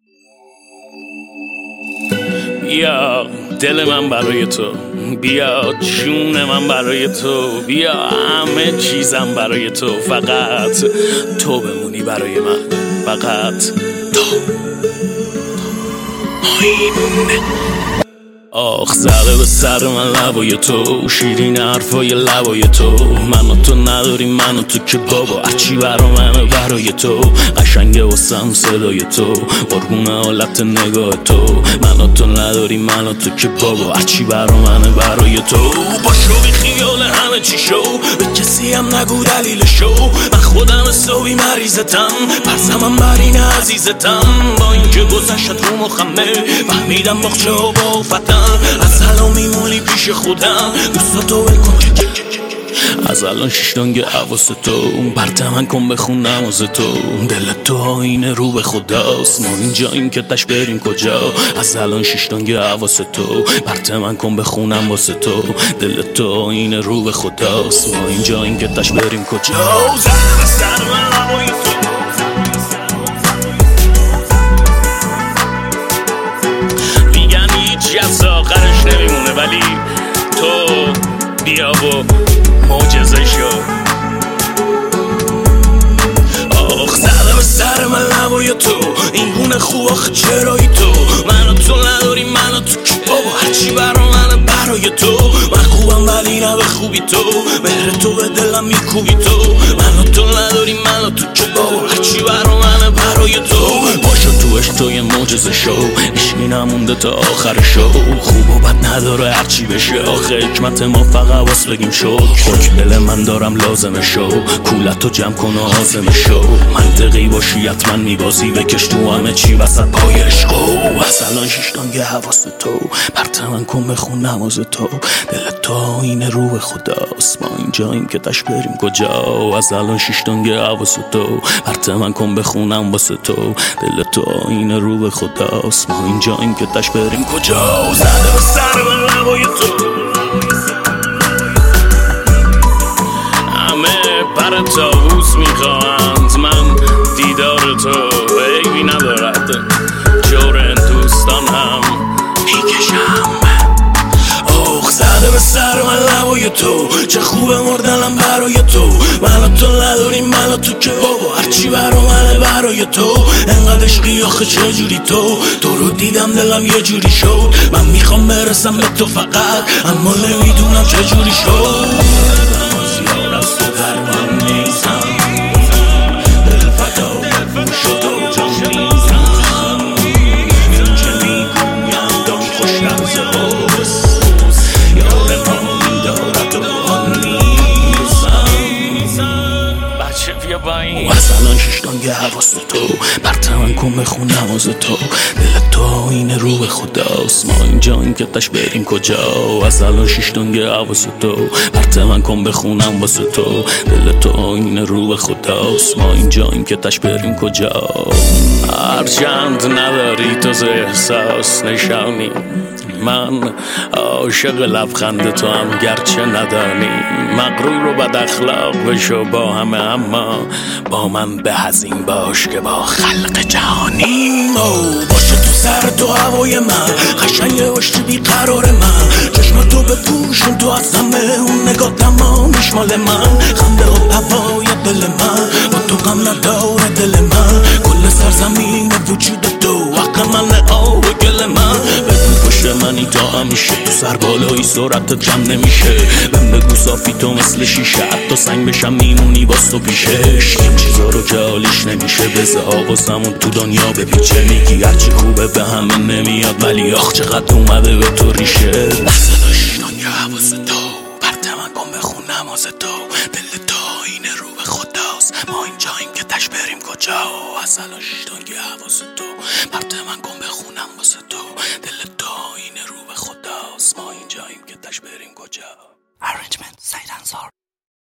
بیا دل من برای تو، بیا جون من برای تو، بیا همه چیزم برای تو، فقط تو بمونی برای من، فقط تو. آخ زده به سر من لبای تو، شیرین حرفای لبای تو. من و تو نداریم، من و تو که بابا هرچی برا منه برای تو. قشنگه واسم صدای تو، قربون حالت نگاه تو. من و تو نداریم، من و تو که بابا هرچی برا منه برای تو. باشو بی خیال همه چی شو، به کسی هم نگو دلیل شو. من خودم حسابی مریضتم، پرسمم بر این عزیزتم. با اینکه گذشت رو مخمه، فهمیدم مخچه و با فتم. از الان میمونی پیش خودم، دوستاتو ول کن که از الان شیشتانگه حواس تو. برته من کن بخونم از تو، دل تو آینه رو به خداست. ما اینجاییم که تش بریم کجا؟ از الان شیشتانگه حواس تو، برته من کن بخونم واسه تو. دل تو آینه رو به خداست. ما اینجاییم که تش بریم کجا؟ زده به سر من لبای تو، میگن هیچی از آخرش نمیمونه، ولی تو بیا و معجزه شو. آخ زده به سر من لبای تو، این گونه خوب آخه چرایی تو. من و تو نداریم، من و تو که بابا هرچی برا منه برای تو. من خوبم ولی نه به خوبی تو، مهر تو به دلم میکوبی تو. من و تو نداریم، من و تو که بابا هرچی برا منه برای تو. باشو تو عشق تو یه معجزه شو، عشقی نمونده تا آخر شو. خوب و بد نداره هرچی بشه، آخه حکمت ما فقط واس بگیم شو. خاک دل من دارم لازمه شو، کولتو جمع کن و حازمه شو. منطقی باشی حتما میبازی، بکش تو همه چی وسط پای عشقو. از الان شیشتانگه حواس تو، برته من کن بخون نماز تو. دل تو آینه رو به خداست. ما اینجاییم که تش بریم کجا؟ از الان شیشتانگه حواس تو، برته من کن بخونم واسه تو. دل تو آینه رو به خداست. ما اینجاییم که تش بریم کجا؟ زده به سر من لبای تو، همه پر طاووس میخواهند، من دیدار تو عیبی ندارد، جور دوستان هم میکشم. آخ زده به سر من لبای تو، چه خوبه مردنم برای تو. من و تو نداریم، من و تو که بابا هرچی برا منه برای تو. انقدر عشقی آخه چجوری تو رو دیدم دلم یه جوری شد. من میخوام برسم به تو فقط، اما نمیدونم چجوری شد. زیاد از تو در من نیستم، دل فدا شد و جان میزم. این که میگویم دان خوش لحظه هاست، یار ما میدارد و آن نیستم. بچه بیا با این. از الان شیشتانگه حواس تو، برته من کن بخونم از تو. دل تو آینه رو به خداست. ما اینجاییم که تش بریم کجا؟ از الان شیشتانگه حواس تو، برته من کن بخونم واسه تو. دل تو آینه رو به خداست. ما اینجاییم که تش بریم کجا؟ هرچند نداری تو ز احساس نشانی، من عاشق لبخند تو هم گرچه ندانی. مغرور و بد اخلاق بشو با همه، اما با من به هزین باش که با خلق جهانیم. باشه تو سر تو هوای من، قشنگ باشی بیقرار من. چشم تو بپوشون تو از همه، اون نگاه تمامیش مال من. خنده و هوای دل من، با تو غم نداره دل من. کل سرزمین وجود تو، حق من آب گل من. بگو پشت منی تا همیشه، تو سر بالایی سرعتت جمع نمیشه. من بگو صافی تو مثل شیشه، حتی سنگ بشم میمونی باز تو پیشش. این چیزا رو که حالیش نمیشه، بزه حواسمون تو دنیا بپیچه. میگی هرچی خوبه به همه نمیاد، ولی آخ چقدر اومده به تو ریشه. اصلا شیشتانگه حواس تو، برته من کن بخون نماز تو. دل تو آینه رو به خداست. ما اینجاییم که تش بریم کجا؟ اصلا شیشتانگه حواس تو، برته من کن بخونم واسه تو. دل تو آینه رو به خداست. ما اینجاییم که تش بریم کجا؟ Arrangement سعید انصار.